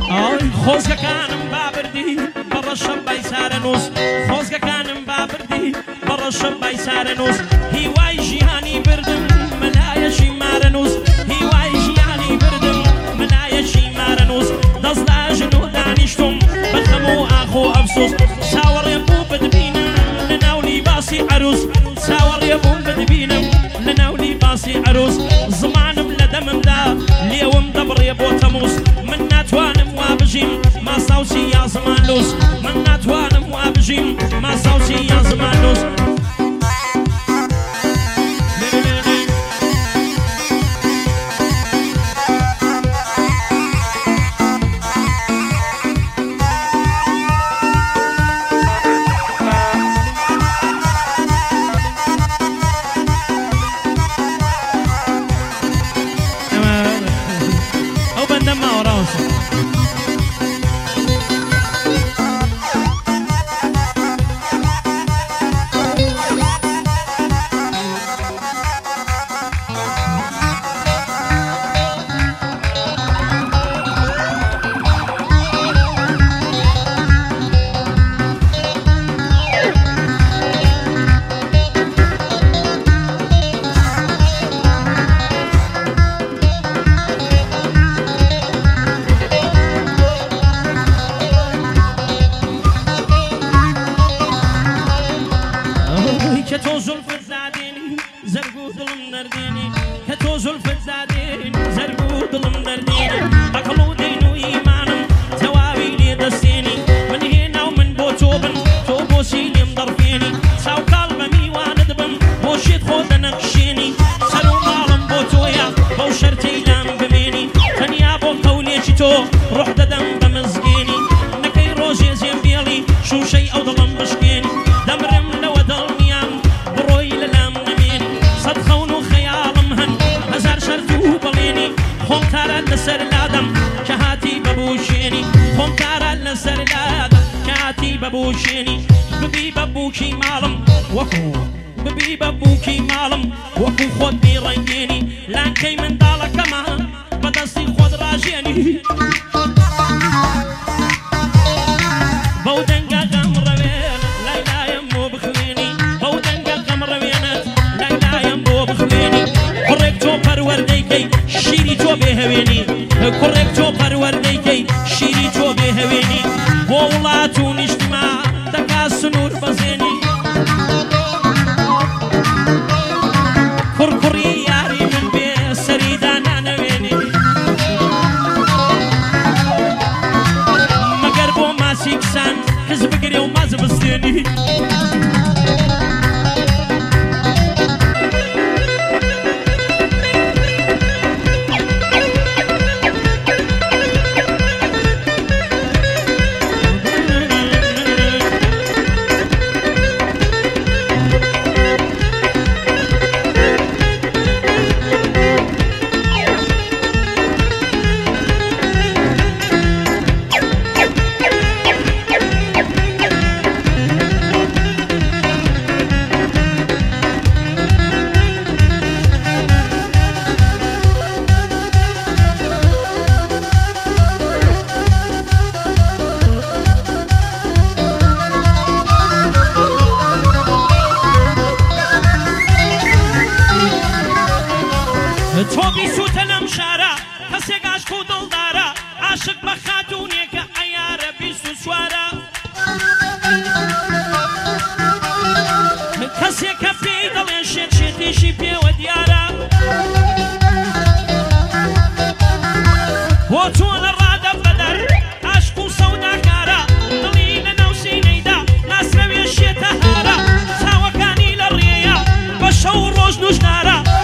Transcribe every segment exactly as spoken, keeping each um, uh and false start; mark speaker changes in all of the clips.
Speaker 1: خۆزگەکانم بابردی بەڕەشە بایسارەنووس خۆزگەکانم بابردی بەڕەشە بایسارەنووس هیوای ژیانی بردم مەلایەشی مارەنووس هیوای ژیانی بردم مەلایەشی مارەنووس دەستداژن و دانیشتم بەخەم و ئاخ و ئەفسوس چاوەڕێ بوو بتبینم لە ناو لیباسی عەروس چاوەڕێ بووم بتبینم لە ناو لیباسی عەروس زمانم لە دەممدا لێوم دەبڕێ بۆ تەمووس من ناتوانم وا بژیم ماساوسی یا زمان لوس من ناتوانم وا بژیم ماساوسی یا زمان لوس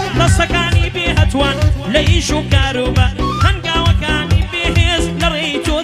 Speaker 2: لە ئیش و کاروبار هەنگاوەکانی بێهێز لە ڕێی تۆ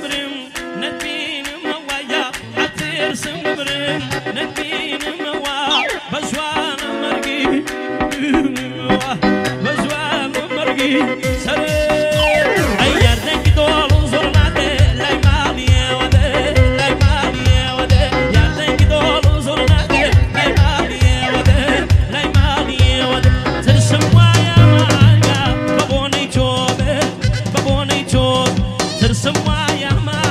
Speaker 1: سمرم ندبين موايا عترسم برم ندبين موا بزوان مرقي بزوان مرقي سرير أيار دنك دول زرناتي لاي مالي ودي لاي مالي ودي يار دنك دول زرناتي لاي مالي ودي لاي مالي ودي ترسم وايا معايا بابوني توبي بابوني توب ترسم وايا معايا